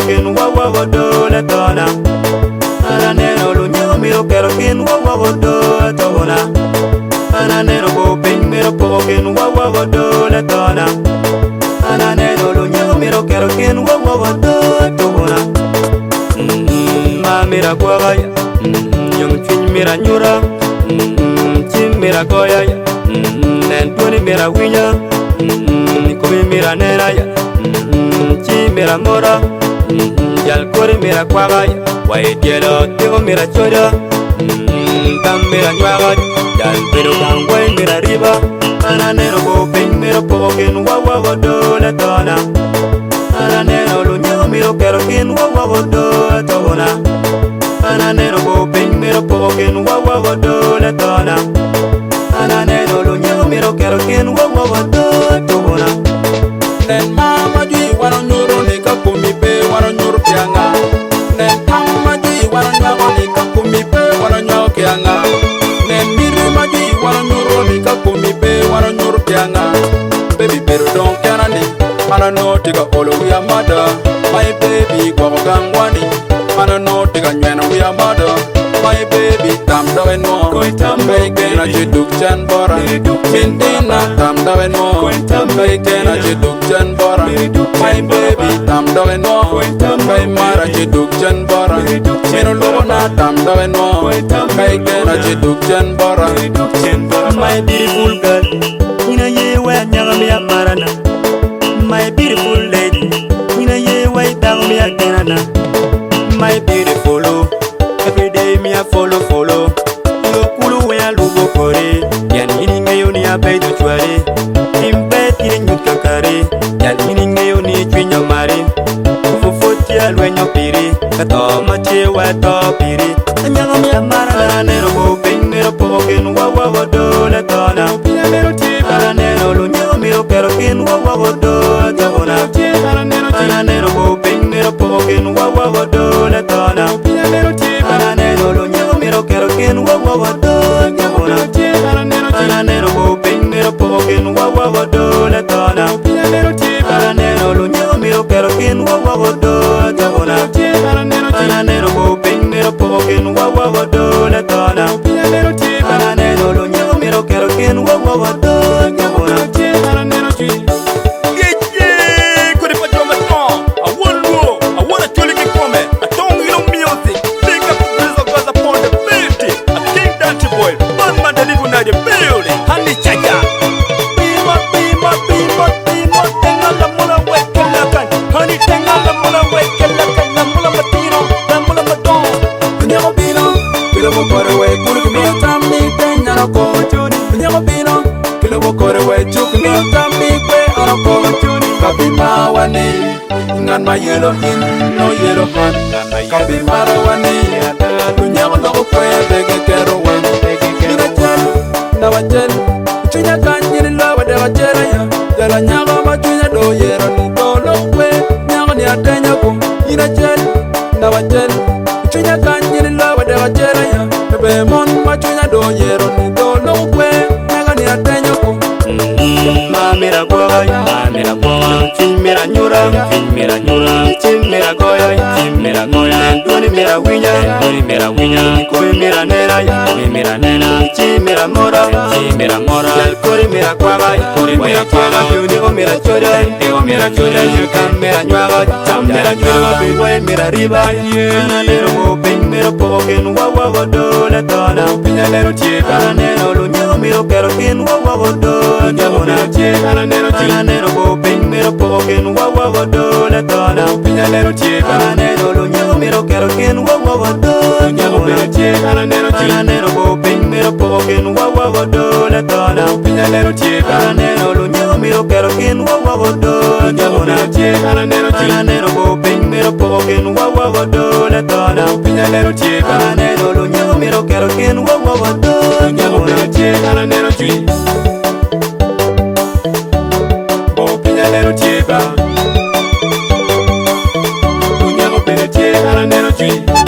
kin wawa godo le tona. Ana neno lu nyo miro kero kin wawa godo tona. Ana neno bo ping miro po kin wawa godo le tona. Ana neno lu nyo miro kero kin wawa godo tona. Ma mira kwaga yung chin mira nyura. Chin mira goya nen tuni mira winya. Kumi mira nera chi mira mora. Yal kori mira kwaga wai dielo tigo mira choda. Tam mira nywaga yal pero kang wai mira riba. Ana nero bo ping mira po kin wawa godo le tona. Ana nero lu nyo miro kero kin wawa godo tona. Ana nero bo ping miro po kin wawa godo le tona. Ana nero lu nyo miro kero kin wawa godo tona. Nen mama jui wano nyuro ni kakumi pe wano nyuro kianga. Nen mama jui wano nyago ni kakumi pe wano nyago kianga. Nen miri majui wano nyuro ni kakumi pe wano nyuro kianga. Baby pero don kiana ni mana no tiga olo we are mother. My baby kwa gangwani mana no tiga nyana we are mother. My baby tam dawe no Meke na jiduk jan bora Mindina tam dawe no Meke na jiduk jan bora My baby tam dawe no May mara jiduk jan bora Mino lobo na tam dawe no Meke na jiduk jan bora My beautiful girl Ina yewe nyaga miya marana. My beautiful lady Ina yewe dago miya kenana. My beautiful every day me a follow Yo kulu we a lugo kore. Yan hininge yo ni a pay to chware. Impe tiri nyut kakare. Yan hininge yo ni chwinyo mare. Fufoti a lwenyo piri. Kato mache wa to piri. Anyanga mi a mara. Ana nero bo ping nero po kin wawa godo le tona. Ana nero lu nyo miro kero kin wawa godo tona. Ana nero bo ping nero po kin wawa godo le tona. Ana nero lu nyo miro kero kin wawa godo tona. Ana nero bo ping nero po kin wawa godo le tona. Ana nero lu nyo miro kero kin wawa godo tona. Ana nero bo ping nero po kin wawa godo le tona. Ana nero lu nyo miro kero kin wawa godo tona. Kabima wani ngan ma yelo in no yelo man kabima wani dunya no ko kwe bege kero wan ina jan na wanjen tunya kanyi lo wade wajera ya dela nyago ma tunya do yero ni do lo kwe nyago ni atenya ko ina jan na wanjen tunya kanyi lo wade wajera ya be mon ma tunya do yero ni do lo kwe nyago ni atenya ko Mira goya, mira goya, chin mira nyura, chin mira goya, duni mira winya, koi mira nera, chin mira mora, yal kori mira kwaga, digo mira choda, yukam mira nywaga, tam mira nywaga, biwai mira riba, ana nero mo ping mira po kin wawa godo le tona, ana nero lu nyo miro kero kin wawa godo tona. Ana nero bo ping miro po kin wawa godo le tona. Ana nero lu nyo miro kero kin wawa godo tona. Ana nero bo ping miro po kin wawa godo le tona. Ana nero lu nyo miro kero kin wawa godo tona. Ana nero bo ping miro po kin wawa godo le tona. Ana nero lu nyo miro kero kin wawa godo tona. Dunya ko pere tie ana nero chui